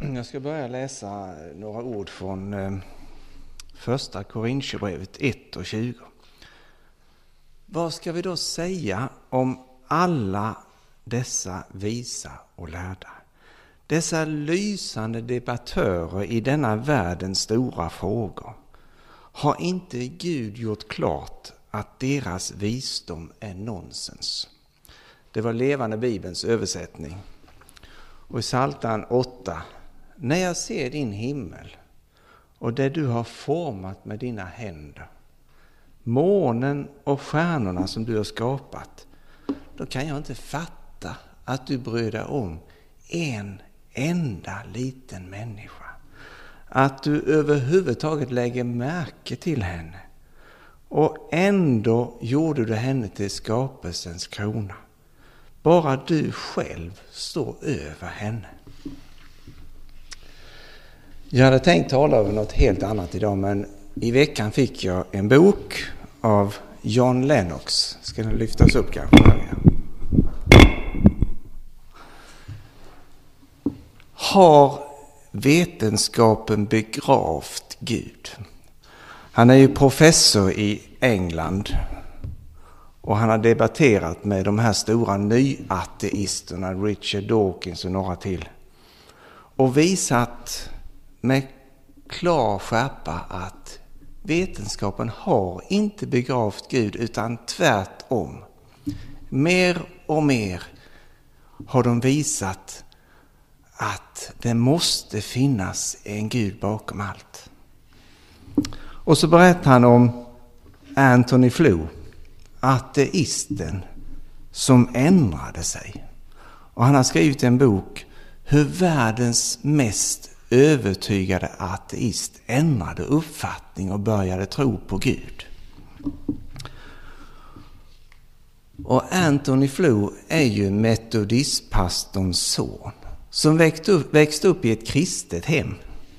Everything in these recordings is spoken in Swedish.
Jag ska börja läsa några ord från första Korinthierbrevet 1 och 20. Vad ska vi då säga om alla dessa visa och lärda? Dessa lysande debattörer i denna världens stora frågor. Har inte Gud gjort klart att deras visdom är nonsens? Det var Levande Bibelns översättning. Och i Psaltaren 8. När jag ser din himmel och det du har format med dina händer, månen och stjärnorna som du har skapat, då kan jag inte fatta att du bryr dig om en enda liten människa. Att du överhuvudtaget lägger märke till henne. Och ändå gjorde du henne till skapelsens krona. Bara du själv står över henne. Jag hade tänkt tala över något helt annat idag, men i veckan fick jag en bok av John Lennox. Ska den lyftas upp kanske? Har vetenskapen begravt Gud? Han är ju professor i England. Och han har debatterat med de här stora nyateisterna, Richard Dawkins och några till. Och visat med klar skärpa att vetenskapen har inte begravt Gud, utan tvärtom. Mer och mer har de visat att det måste finnas en Gud bakom allt. Och så berättar han om Antony Flew, ateisten som ändrade sig. Och han har skrivit en bok hur världens mest övertygade ateist ändrade uppfattning och började tro på Gud. Och Antony Flew är ju metodistpastorns son som växte upp i ett kristet hem.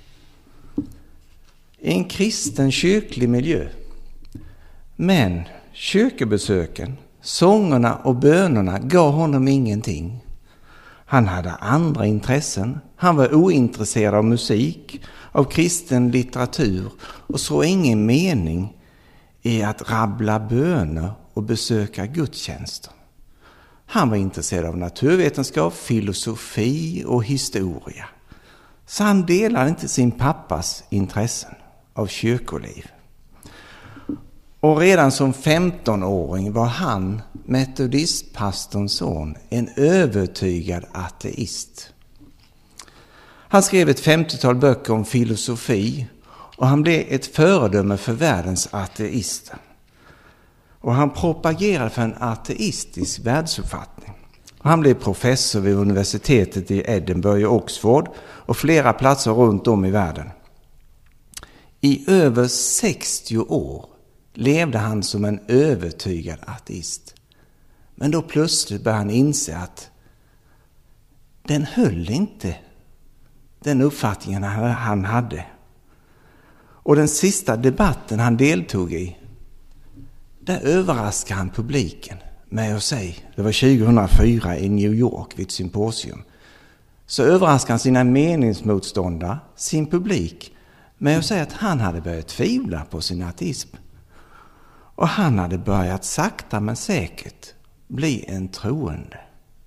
I en kristen kyrklig miljö. Men kyrkobesöken, sångerna och bönerna gav honom ingenting. Han hade andra intressen. Han var ointresserad av musik, av kristen litteratur och såg ingen mening i att rabbla böner och besöka gudstjänster. Han var intresserad av naturvetenskap, filosofi och historia. Så han delade inte sin pappas intressen av kyrkoliv. Och redan som 15-åring var han, metodistpastorns son, en övertygad ateist. Han skrev ett 50-tal böcker om filosofi och han blev ett föredöme för världens ateister. Och han propagerade för en ateistisk världsuppfattning. Och han blev professor vid universitetet i Edinburgh och Oxford och flera platser runt om i världen. I över 60 år levde han som en övertygad ateist. Men då plötsligt började han inse att den höll inte, den uppfattningen han hade. Och den sista debatten han deltog i, där överraskade han publiken med att säga, det var 2004 i New York vid ett symposium, så överraskade han sina meningsmotståndare, sin publik, med att säga att han hade börjat tvivla på sin ateism. Och han hade börjat sakta men säkert bli en troende.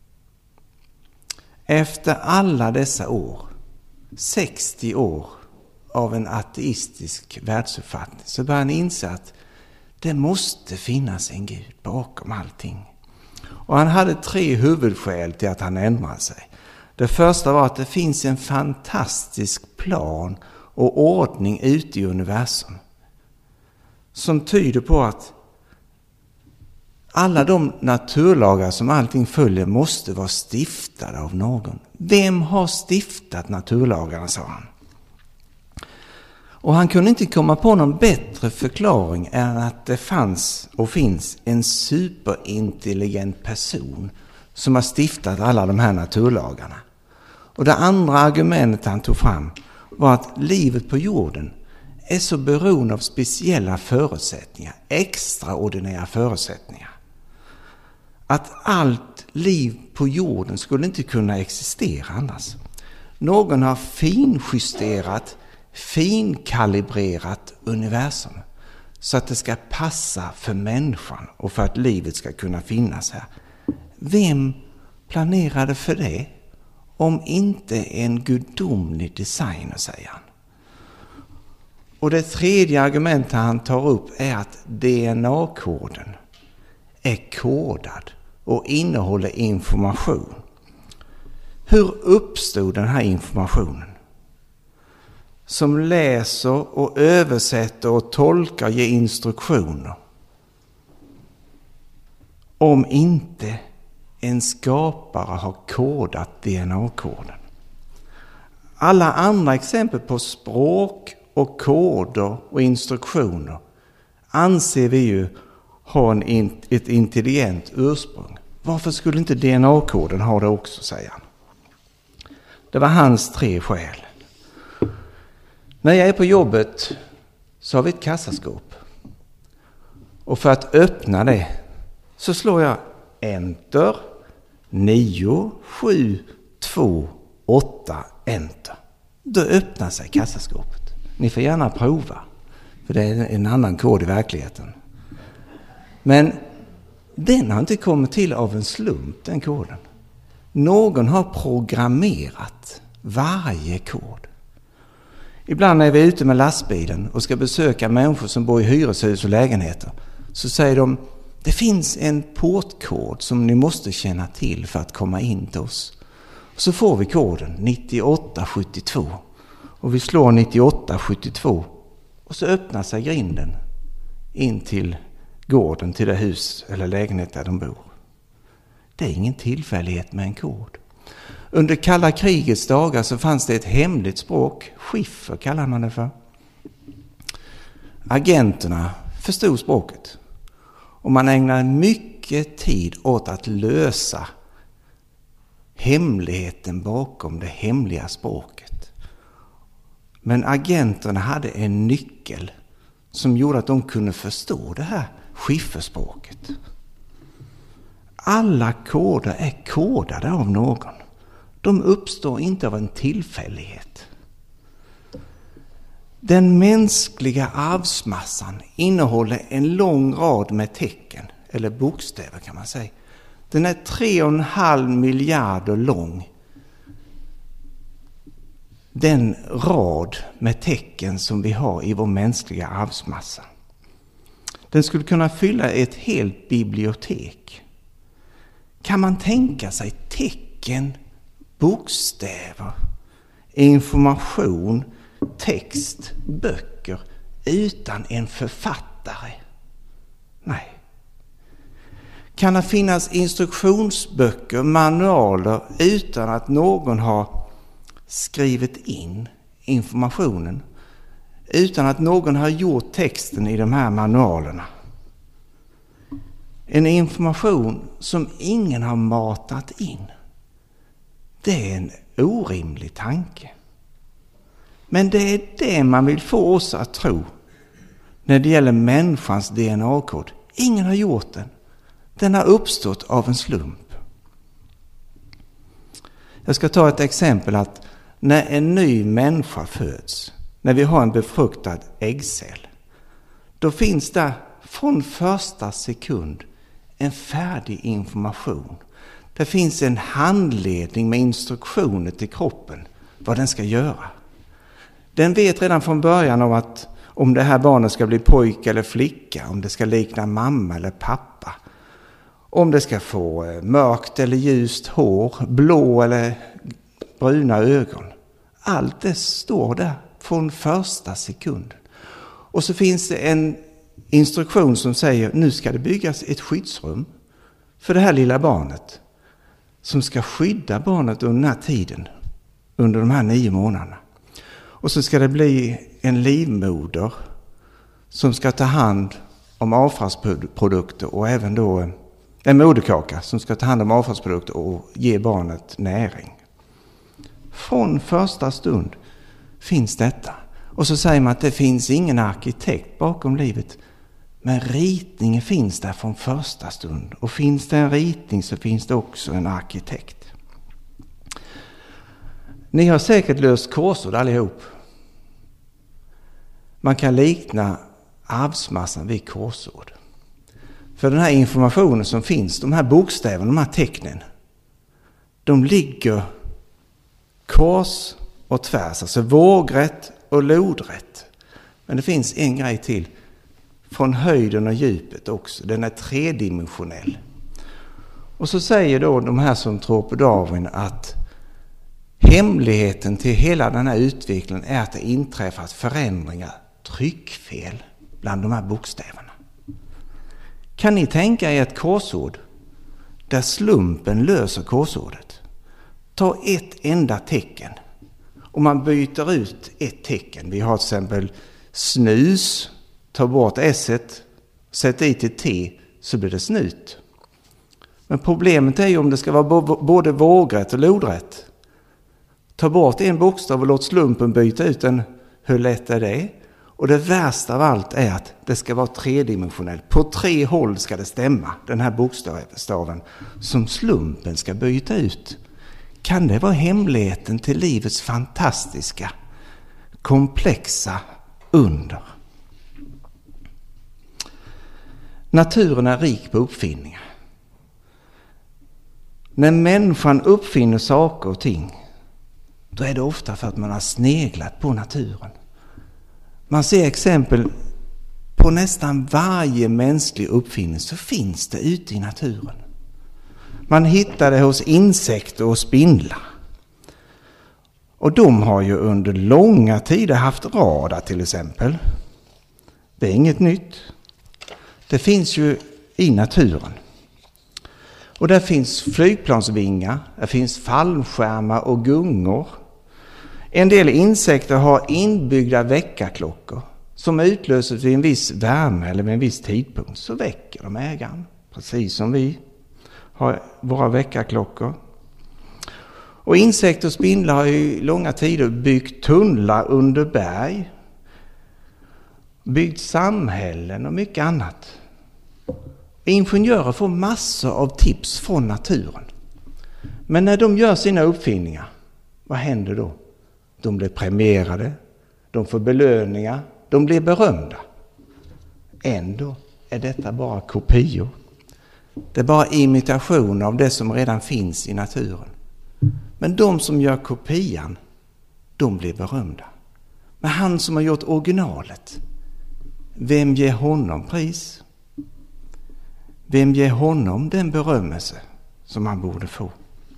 Efter alla dessa år, 60 år av en ateistisk världsuppfattning, så började han inse att det måste finnas en Gud bakom allting. Och han hade 3 huvudskäl till att han ändrade sig. Det första var att det finns en fantastisk plan och ordning ute i universum som tyder på att alla de naturlagar som allting följer måste vara stiftade av någon. Vem har stiftat naturlagarna, sa han. Och han kunde inte komma på någon bättre förklaring än att det fanns och finns en superintelligent person som har stiftat alla de här naturlagarna. Och det andra argumentet han tog fram var att livet på jorden är så beroende av speciella förutsättningar, extraordinära förutsättningar. Att allt liv på jorden skulle inte kunna existera annars. Någon har finjusterat, finkalibrerat universum så att det ska passa för människan och för att livet ska kunna finnas här. Vem planerade för det om inte en gudomlig designer, säger han. Och det tredje argumentet han tar upp är att DNA-koden är kodad och innehåller information. Hur uppstod den här informationen? Som läser och översätter och tolkar och ger instruktioner. Om inte en skapare har kodat DNA-koden. Alla andra exempel på språk och koder och instruktioner anser vi ju ha ett intelligent ursprung. Varför skulle inte DNA-koden ha det också, säger han. Det var hans 3 skäl. När jag är på jobbet så har vi ett kassaskåp. Och för att öppna det så slår jag enter, 9, 7, 2, 8, enter. Då öppnar sig kassaskåpet. Ni får gärna prova, för det är en annan kod i verkligheten. Men den har inte kommit till av en slump, den koden. Någon har programmerat varje kod. Ibland när vi är ute med lastbilen och ska besöka människor som bor i hyreshus och lägenheter, så säger de: det finns en portkod som ni måste känna till för att komma in till oss. Så får vi koden 9872 och vi slår 9872 och så öppnar sig grinden in till gården, till det hus eller lägenhet där de bor. Det är ingen tillfällighet med en kod. Under kalla krigets dagar så fanns det ett hemligt språk, skiffer kallar man det för. Agenterna förstod språket och man ägnade mycket tid åt att lösa hemligheten bakom det hemliga språket. Men agenterna hade en nyckel som gjorde att de kunde förstå det här skifferspråket. Alla koder är kodade av någon. De uppstår inte av en tillfällighet. Den mänskliga arvsmassan innehåller en lång rad med tecken, eller bokstäver kan man säga. Den är 3,5 miljarder lång. Den rad med tecken som vi har i vår mänskliga arvsmassa. Den skulle kunna fylla ett helt bibliotek. Kan man tänka sig tecken, bokstäver, information, text, böcker utan en författare? Nej. Kan det finnas instruktionsböcker, manualer utan att någon har skrivit in informationen? Utan att någon har gjort texten i de här manualerna? En information som ingen har matat in. Det är en orimlig tanke. Men det är det man vill få oss att tro när det gäller människans DNA-kod. Ingen har gjort den. Den har uppstått av en slump. Jag ska ta ett exempel att när en ny människa föds, när vi har en befruktad äggcell, då finns där från första sekund en färdig information. Det finns en handledning med instruktioner till kroppen vad den ska göra. Den vet redan från början om det här barnet ska bli pojke eller flicka, om det ska likna mamma eller pappa, om det ska få mörkt eller ljust hår, blå eller bruna ögon. Allt det står där från första sekund. Och så finns det en instruktion som säger: nu ska det byggas ett skyddsrum för det här lilla barnet, som ska skydda barnet under den här tiden, under de här 9 månaderna. Och så ska det bli en livmoder som ska ta hand om avfallsprodukter och även då en moderkaka som ska ta hand om avfallsprodukter och ge barnet näring. Från första stund finns detta. Och så säger man att det finns ingen arkitekt bakom livet. Men ritningen finns där från första stund. Och finns det en ritning så finns det också en arkitekt. Ni har säkert löst korsord allihop. Man kan likna arvsmassan vid korsord. För den här informationen som finns, de här bokstäverna, de här tecknen, de ligger kors och tvärs, alltså vågrätt och lodrätt. Men det finns en grej till, från höjden och djupet också, den är tredimensionell. Och så säger då de här som tror på Darwin att hemligheten till hela den här utvecklingen är att det inträffat förändringar, tryckfel bland de här bokstäverna. Kan ni tänka er ett korsord där slumpen löser korsordet? Ta ett enda tecken och man byter ut ett tecken. Vi har till exempel snus, ta bort s-et, sätt i till t så blir det snut. Men problemet är ju om det ska vara både vågrätt och lodrätt. Ta bort en bokstav och låt slumpen byta ut den. Hur lätt är det? Och det värsta av allt är att det ska vara tredimensionellt. På 3 håll ska det stämma, den här bokstaven som slumpen ska byta ut. Kan det vara hemligheten till livets fantastiska, komplexa under? Naturen är rik på uppfinningar. När människan uppfinner saker och ting, då är det ofta för att man har sneglat på naturen. Man ser exempel på nästan varje mänsklig uppfinning så finns det ute i naturen. Man hittar det hos insekter och spindlar. Och de har ju under långa tider haft radar till exempel. Det är inget nytt. Det finns ju i naturen. Och där finns flygplansvingar, där finns fallskärmar och gungor. En del insekter har inbyggda väckarklockor som utlöses vid en viss värme eller vid en viss tidpunkt. Så väcker de ägaren, precis som vi har våra väckarklockor. Och insekter och spindlar har i långa tider byggt tunnlar under berg, byggt samhällen och mycket annat. Ingenjörer får massor av tips från naturen. Men när de gör sina uppfinningar, vad händer då? De blir premierade, de får belöningar, de blir berömda. Ändå är detta bara kopior. Det är bara imitation av det som redan finns i naturen. Men de som gör kopian, de blir berömda. Men han som har gjort originalet, vem ger honom pris? Vem ger honom den berömmelse som han borde få?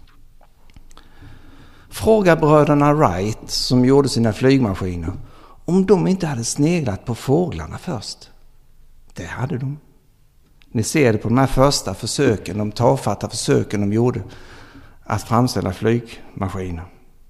Fråga bröderna Wright som gjorde sina flygmaskiner om de inte hade sneglat på fåglarna först. Det hade de. Ni ser det på de här första försöken, de tafatta försöken de gjorde att framställa flygmaskiner.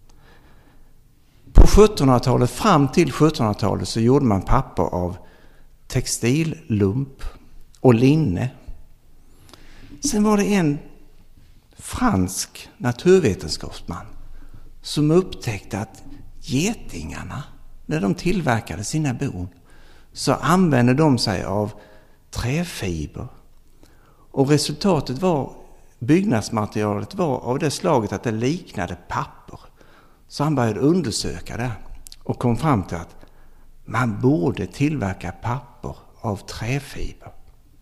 På 1700-talet, fram till 1700-talet så gjorde man papper av textillump och linne. Sen var det en fransk naturvetenskapsman som upptäckte att getingarna, när de tillverkade sina bon, så använde de sig av träfiber. Och resultatet var, byggnadsmaterialet var av det slaget att det liknade papper. Så han började undersöka det och kom fram till att man borde tillverka papper av träfiber.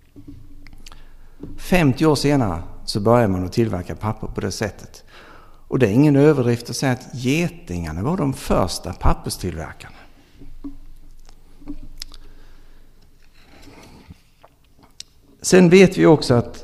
50 år senare så börjar man att tillverka papper på det sättet. Och det är ingen överdrift att säga att getingarna var de första papperstillverkarna. Sen vet vi också att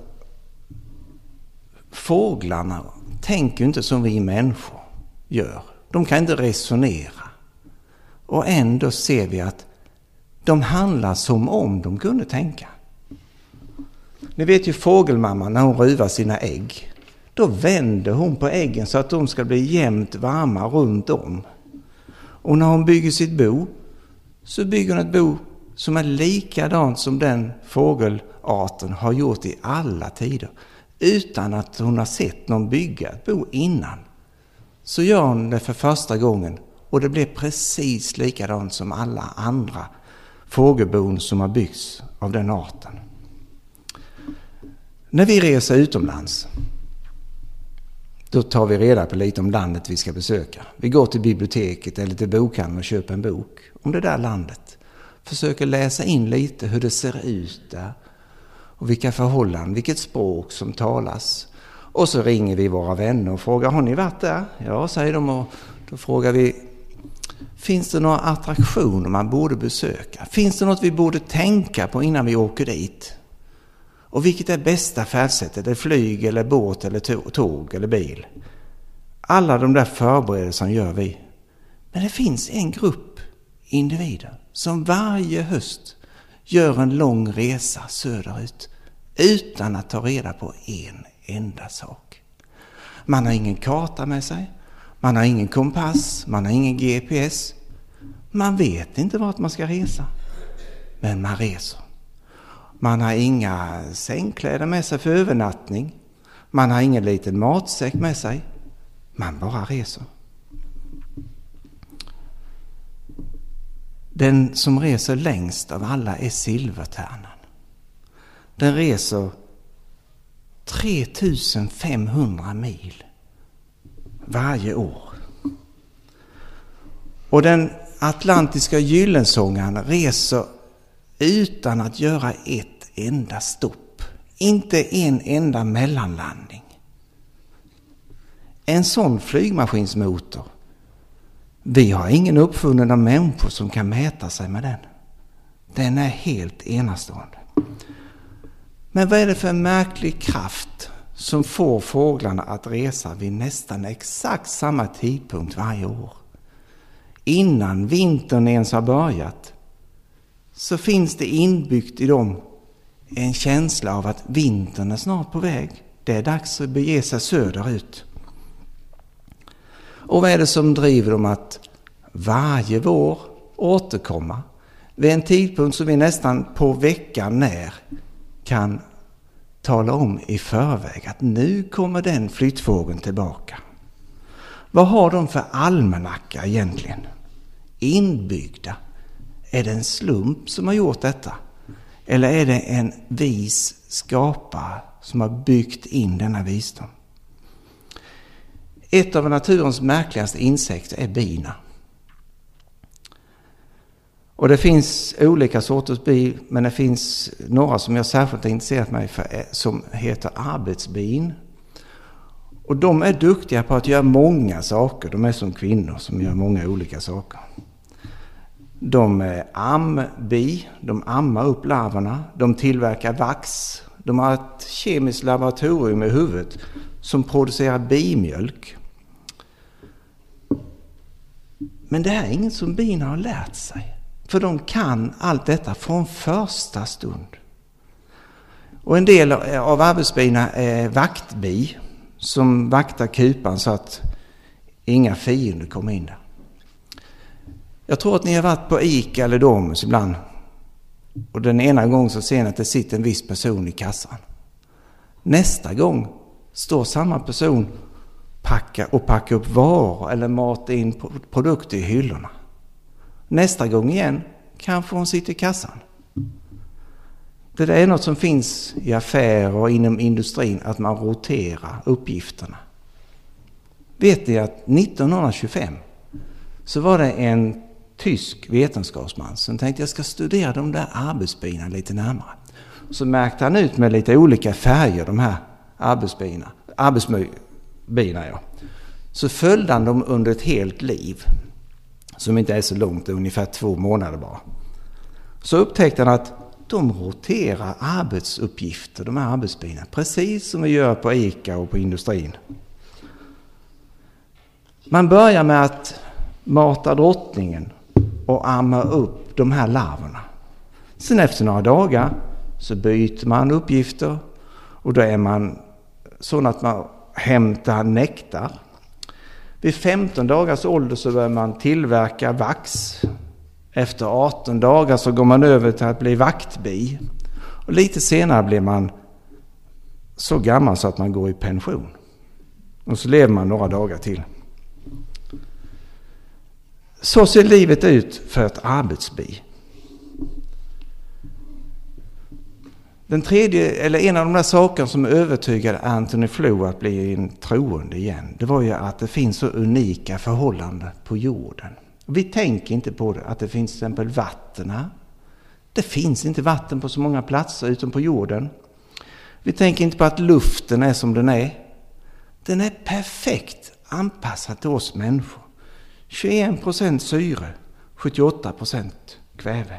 fåglarna tänker inte som vi människor gör. De kan inte resonera. Och ändå ser vi att de handlar som om de kunde tänka. Ni vet ju fågelmamman när hon ruvar sina ägg. Då vänder hon på äggen så att de ska bli jämnt varma runt om. Och när hon bygger sitt bo så bygger hon ett bo som är likadant som den fågelarten har gjort i alla tider. Utan att hon har sett någon bygga ett bo innan. Så gör hon det för första gången och det blir precis likadant som alla andra fågelbon som har byggts av den arten. När vi reser utomlands Då tar vi reda på lite om landet vi ska besöka. Vi går till biblioteket eller till bokhandeln och köper en bok om det där landet. Försöker läsa in lite hur det ser ut där. Och vilka förhållanden, vilket språk som talas. Och så ringer vi våra vänner och frågar, har ni varit där? Ja, säger de, och då frågar vi, finns det några attraktioner man borde besöka? Finns det något vi borde tänka på innan vi åker dit? Och vilket är bästa färdsättet? Är det flyg eller båt eller tåg eller bil? Alla de där förberedelserna gör vi. Men det finns en grupp individer som varje höst gör en lång resa söderut utan att ta reda på en enda sak. Man har ingen karta med sig, man har ingen kompass, man har ingen GPS. Man vet inte vart man ska resa, men man reser. Man har inga sängkläder med sig för övernattning, man har ingen liten matsäck med sig, man bara reser. Den som reser längst av alla är silvertärnan. Den reser 3500 mil varje år. Och den atlantiska gyllensångaren reser utan att göra ett enda stopp. Inte en enda mellanlandning. En sån flygmaskinsmotor, vi har ingen uppfunnen av människor som kan mäta sig med den. Den är helt enastående. Men vad är det för en märklig kraft som får fåglarna att resa vid nästan exakt samma tidpunkt varje år? Innan vintern ens har börjat så finns det inbyggt i dem en känsla av att vintern är snart på väg. Det är dags att bege sig söderut. Och vad är det som driver dem att varje vår återkomma vid en tidpunkt som vi nästan på veckan när kan tala om i förväg att nu kommer den flyttfågeln tillbaka? Vad har de för almanacka egentligen? Inbyggda. Är det en slump som har gjort detta? Eller är det en vis skapare som har byggt in denna visdom? Ett av naturens märkligaste insekter är bina. Och det finns olika sorters bi, men det finns några som jag särskilt har intresserat mig för som heter arbetsbin. Och de är duktiga på att göra många saker. De är som kvinnor som gör många olika saker. De är ambi, de ammar upp larverna, de tillverkar vax. De har ett kemiskt laboratorium i huvudet som producerar bimjölk. Men det här är inget som bina har lärt sig. För de kan allt detta från första stund. Och en del av arbetsbina är vaktbi som vaktar kupan så att inga fiender kommer in där. Jag tror att ni har varit på Ica eller Domus ibland. Och den ena gången så ser ni att det sitter en viss person i kassan. Nästa gång står samma person packa upp varor eller mata in produkter i hyllorna. Nästa gång igen kanske hon sitter i kassan. Det där är något som finns i affärer och inom industrin, att man roterar uppgifterna. Vet ni att 1925 så var det en tysk vetenskapsman som tänkte jag ska studera de där arbetsbina lite närmare. Så märkte han ut med lite olika färger de här arbetsbina. Ja. Så följde han dem under ett helt liv som inte är så långt, ungefär 2 månader bara. Så upptäckte han att de roterar arbetsuppgifter, de här arbetsbina, precis som vi gör på Ica och på industrin. Man börjar med att mata drottningen och amma upp de här larverna. Sen efter några dagar så byter man uppgifter och då är man så att man hämtar nektar. Vid 15 dagars ålder så börjar man tillverka vax. Efter 18 dagar så går man över till att bli vaktbi. Och lite senare blir man så gammal så att man går i pension. Och så lever man några dagar till. Så ser livet ut för ett arbetsbi. Den tredje, eller en av de där sakerna som övertygade Anthony Flew att bli en troende igen, det var ju att det finns så unika förhållanden på jorden. Vi tänker inte på det, att det finns till exempel vatten här. Det finns inte vatten på så många platser utom på jorden. Vi tänker inte på att luften är som den är. Den är perfekt anpassad till oss människor. 21% syre, 78% kväve.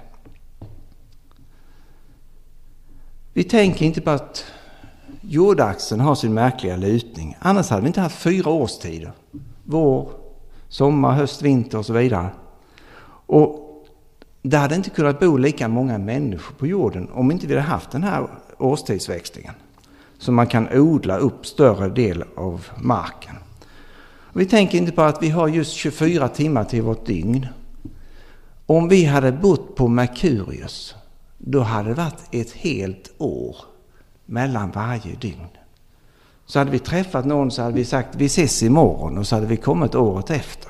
Vi tänker inte på att jordaxeln har sin märkliga lutning. Annars hade vi inte haft 4 årstider. Vår, sommar, höst, vinter och så vidare. Och det hade inte kunnat bo lika många människor på jorden om inte vi hade haft den här årstidsväxlingen. Så man kan odla upp större del av marken. Vi tänker inte på att vi har just 24 timmar till vårt dygn. Om vi hade bott på Merkurius, då hade det varit ett helt år mellan varje dygn. Så hade vi träffat någon så hade vi sagt vi ses imorgon och så hade vi kommit året efter.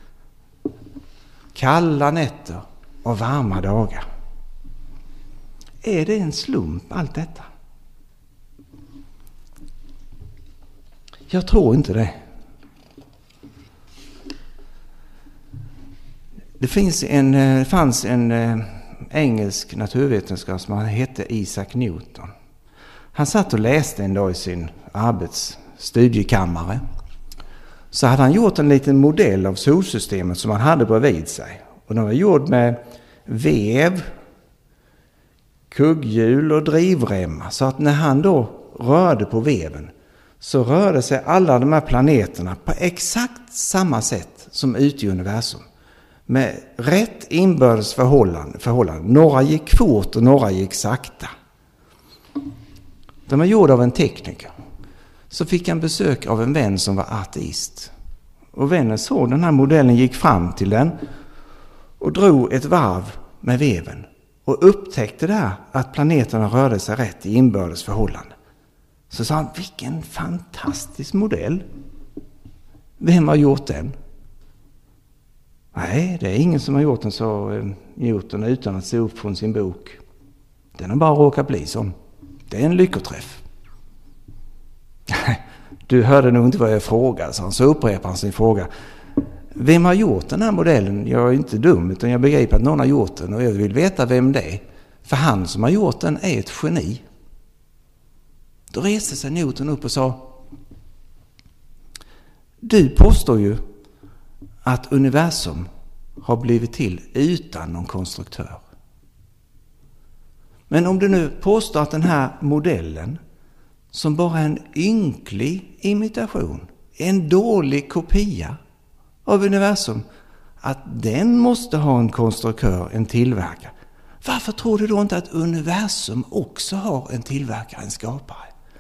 Kalla nätter och varma dagar. Är det en slump allt detta? Jag tror inte det. Det fanns en engelsk naturvetenskapsman som hette Isaac Newton. Han satt och läste en dag i sin arbetsstudiekammare. Så hade han gjort en liten modell av solsystemet som han hade bredvid sig. Och den var gjord med väv, kugghjul och drivremmar. Så att när han då rörde på väven så rörde sig alla de här planeterna på exakt samma sätt som ute i universum. Med rätt inbördes förhållande. Några gick fort och några gick sakta. De var gjorda av en tekniker. Så fick han besök av en vän som var ateist. Och vännen såg den här modellen, gick fram till den och drog ett varv med veven. Och upptäckte där att planeterna rörde sig rätt i inbördes förhållande. Så sa han, vilken fantastisk modell. Vem har gjort den? Nej, det är ingen som har gjort den, så Newton, utan att se upp från sin bok. Den har bara råkat bli sån. Det är en lyckoträff. Du hörde nog inte vad jag frågade, så upprepar han sin fråga. Vem har gjort den här modellen? Jag är inte dum, utan jag begriper att någon har gjort den och jag vill veta vem det är. För han som har gjort den är ett geni. Då reste sig Newton upp och sa, du påstår ju att universum har blivit till utan någon konstruktör. Men om du nu påstår att den här modellen, som bara är en ynklig imitation, en dålig kopia av universum, att den måste ha en konstruktör, en tillverkare. Varför tror du då inte att universum också har en tillverkare, en skapare?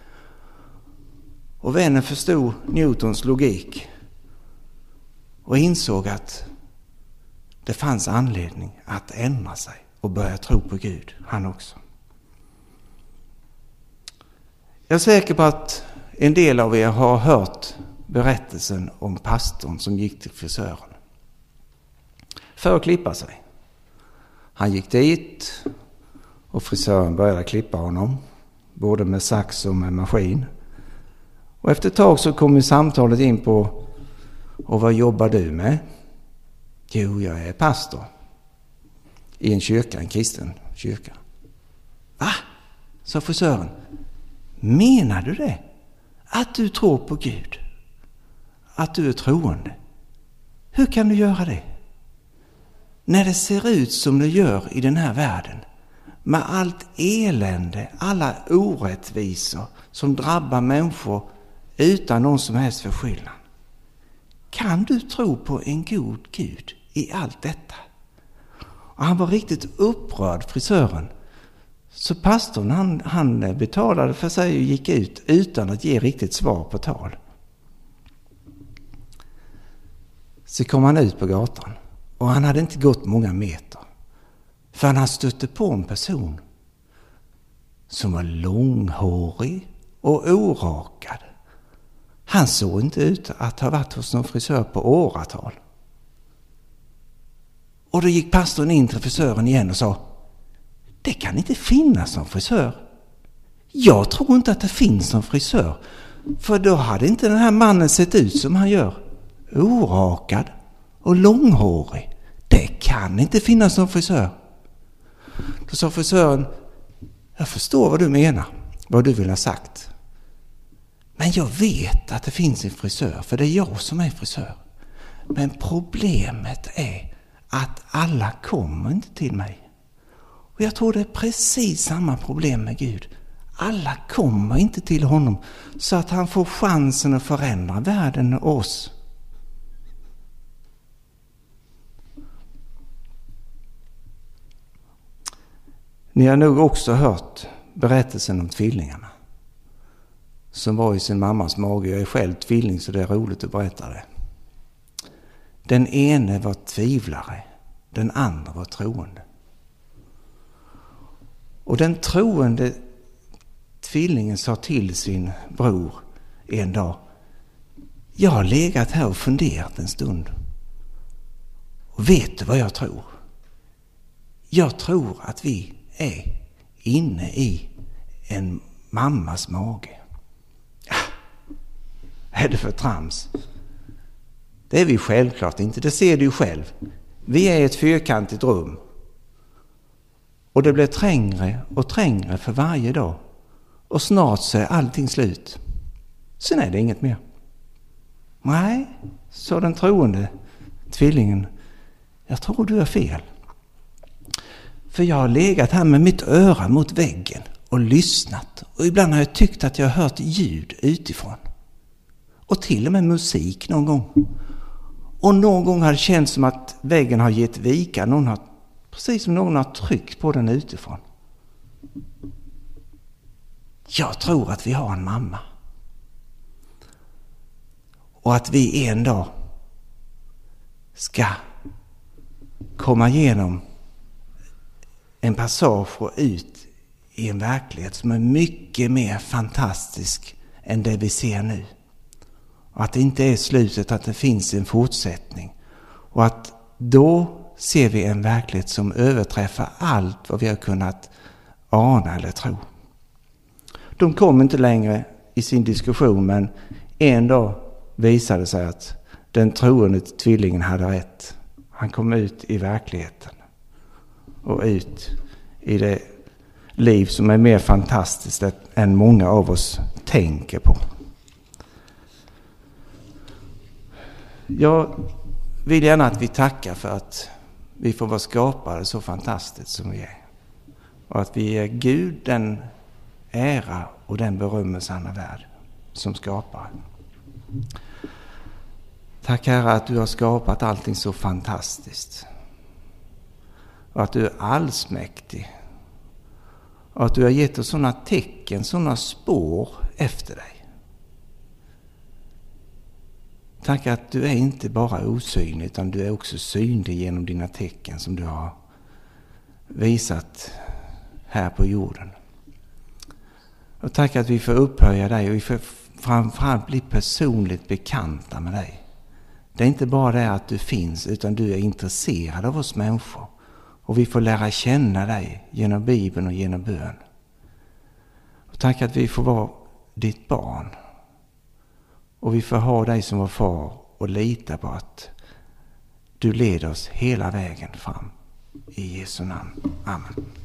Och vännen förstod Newtons logik och insåg att det fanns anledning att ändra sig och börja tro på Gud, han också. Jag är säker på att en del av er har hört berättelsen om pastorn som gick till frisören för att klippa sig. Han gick dit och frisören började klippa honom, både med sax och med maskin. Och efter ett tag så kom ju samtalet in på, och vad jobbar du med? Jo, jag är pastor i en kyrka, en kristen kyrka. Va? Sa frisören. Menar du det? Att du tror på Gud? Att du är troende? Hur kan du göra det? När det ser ut som det gör i den här världen, med allt elände, alla orättvisor som drabbar människor utan någon som helst förskyllan. Kan du tro på en god Gud i allt detta? Och han var riktigt upprörd, frisören. Så pastorn han betalade för sig och gick ut utan att ge riktigt svar på tal. Så kom han ut på gatan och han hade inte gått många meter. För han stötte på en person som var långhårig och orakad. Han såg inte ut att ha varit hos någon frisör på åratal. Och då gick pastorn in till frisören igen och sa, det kan inte finnas någon frisör Jag tror inte att det finns någon frisör. För då hade inte den här mannen sett ut som han gör. Orakad och långhårig. Det kan inte finnas någon frisör. Då sa frisören, jag förstår vad du menar. Vad du vill ha sagt. Men jag vet att det finns en frisör. För det är jag som är frisör. Men problemet är att alla kommer inte till mig. Och jag tror det är precis samma problem med Gud. Alla kommer inte till honom så att han får chansen att förändra världen och oss. Ni har nog också hört berättelsen om tvillingarna som var i sin mammas mage. Jag är själv tvilling så det är roligt att berätta det. Den ene var tvivlare, den andra var troende. Och den troende tvillingen sa till sin bror en dag, jag har legat här och funderat en stund. Och vet du vad jag tror? Jag tror att vi är inne i en mammas mage. Är det för trams? Det är vi självklart inte, det ser du ju själv. Vi är ett fyrkantigt rum. Och det blir trängre och trängre för varje dag. Och snart så är allting slut. Sen är det inget mer. Nej, sa den troende tvillingen. Jag tror du är fel. För jag har legat här med mitt öra mot väggen och lyssnat. Och ibland har jag tyckt att jag har hört ljud utifrån. Och till och med musik någon gång. Och någon gång har det känts som att väggen har gett vika. Precis som någon har tryckt på den utifrån. Jag tror att vi har en mamma. Och att vi en dag ska komma igenom en passage och ut i en verklighet som är mycket mer fantastisk än det vi ser nu. Och att det inte är slutet, att det finns en fortsättning. Och att då ser vi en verklighet som överträffar allt vad vi har kunnat ana eller tro. De kom inte längre i sin diskussion, men en dag visade sig att den troende tvillingen hade rätt. Han kom ut i verkligheten och ut i det liv som är mer fantastiskt än många av oss tänker på. Jag vill gärna att vi tackar för att vi får vara skapade så fantastiskt som vi är. Och att vi är Gud den ära och den berömmelse han är värd som skapare. Tack Herre att du har skapat allting så fantastiskt. Och att du är allsmäktig. Och att du har gett oss sådana tecken, sådana spår efter dig. Tack att du är inte bara osynlig utan du är också synlig genom dina tecken som du har visat här på jorden. Och tack att vi får upphöja dig och vi får framförallt bli personligt bekanta med dig. Det är inte bara det att du finns utan du är intresserad av oss människor. Och vi får lära känna dig genom Bibeln och genom bön. Och tack att vi får vara ditt barn. Och vi får ha dig som vår far och lita på att du leder oss hela vägen fram. I Jesu namn. Amen.